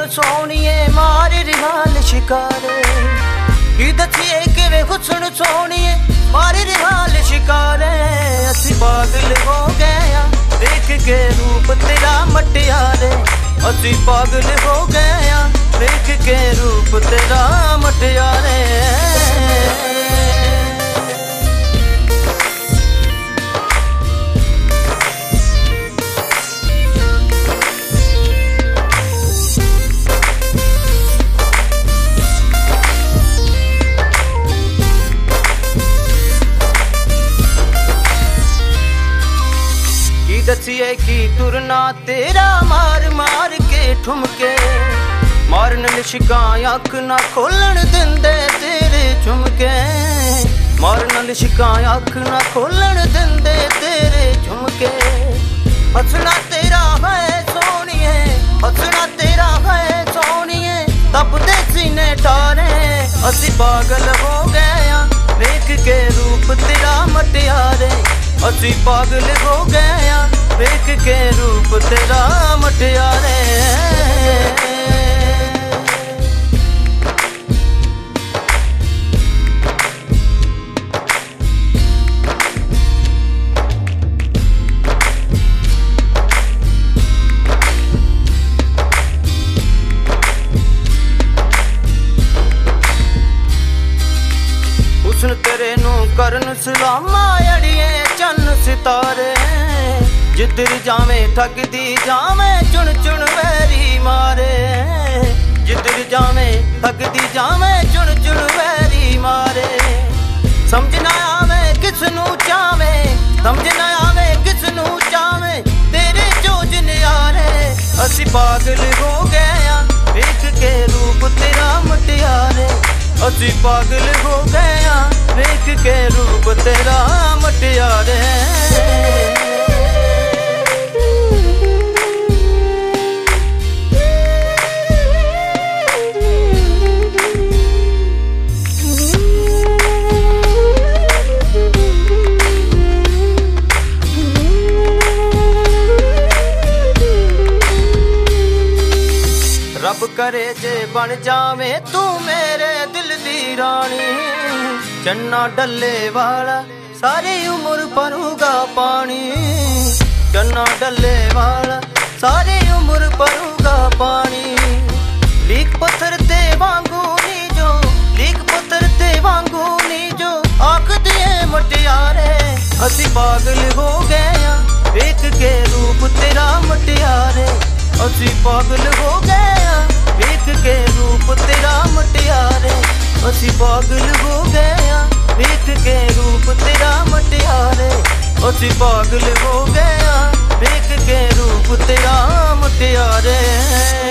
सोनिए मारे रिहाल शिकारे की दथिए कि वे हुस्न सोनिए मारे रिहाल शिकारे असी पागल हो गया देख के रूप तेरा मटियारे असी पागल हो गया देख के रूप तेरा मटियारे दसिए की तुरना तेरा मार मार के ठुमके मारन लिशका अख ना खोलन दिंदे तेरे झुमके मारन लिशका अख ना खोलन दिंदे तेरे झुमके हंसना तेरा है सोनिए हंसना तेरा है सोनिए तब दे सीने ठारे असी पागल हो गया देख के रूप तेरा मटियारे असी पागल हो गया देख के रूप तेरा मटियारे हुस्न तेरे नू करन सलामा अड़िए चन्न सितारे जिधर जावे ठगदी जावे चुन चुन वैरी मारे जिधर जावे ठगदी जावे चुन चुन वैरी मारे समझ ना आवे किसनू चावे समझ ना आवे किसनू चावे तेरे जोज नियारे असी पागल हो गया देख के रूप तेरा मटियारे असी पागल हो गया देख के रूप तेरा मटियारे रब करे जे बन जावे तू मेरे दिल दी रानी चन्ना डल्ले वाला सारी उम्र भरूगा पानी चन्ना डल्ले वाला सारी उम्र भरूगा पानी लीक पत्थर ते वांगू नी जो लीक पत्थर ते वांगू नी जो आख दिए मटियारे असी पागल हो गया देख के रूप तेरा मटियारे असी पागल हो गया देख के रूप तेरा मटियारे असी पागल हो गया देख के रूप तेरा मटियारे असी पागल हो गया देख के रूप तेरा मटियारे।